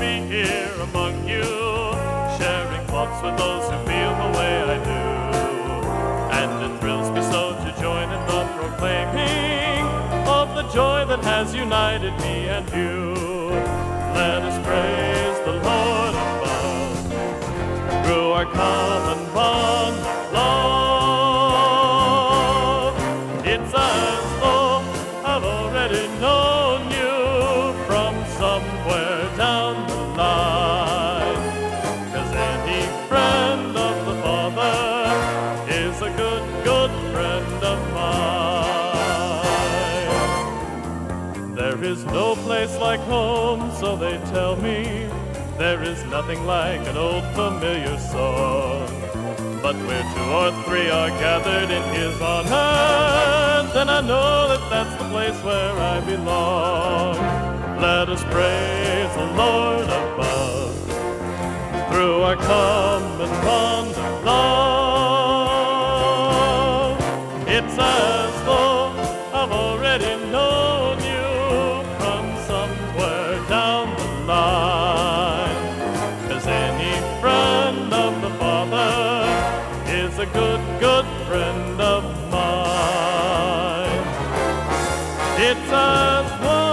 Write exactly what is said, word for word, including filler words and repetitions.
be here among you, sharing thoughts with those who feel the way I do. And it thrills me so to join in the proclaiming of the joy that has united me and you. Let us praise the Lord above through our common bond of love. It's as though I've already known you from somewhere down the line, 'cause any friend of the Father is a good, good friend of mine. There is no place like home, so they tell me. There is nothing like an old familiar song. But where two or three are gathered in His honor, then I know that that's the place where I belong. Let us praise the Lord above through our common bond of love. It's as though I've already known you from somewhere down the line, 'cause any friend of the Father is a good, good friend of mine. It's as one